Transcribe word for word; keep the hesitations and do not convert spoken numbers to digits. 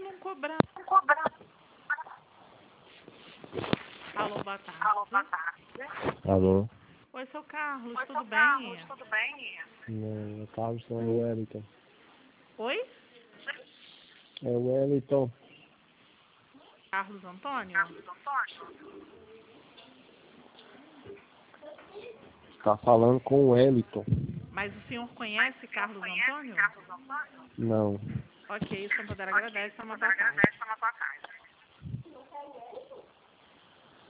não cobrar. Alô, boa tarde. Alô, boa tarde. Alô? Oi, seu Carlos, Oi, tudo seu bem? Carlos, tudo bem? Não, o Carlos não é o Wellington. Oi? É o Wellington. Carlos Antônio? Carlos Antônio? Tá falando com o Wellington. Mas o senhor conhece Carlos Conhece Antônio? Carlos Antônio? Não. Ok, o senhor poderá Ok, agradecer, você uma poderá boa tarde. agradecer uma boa tarde.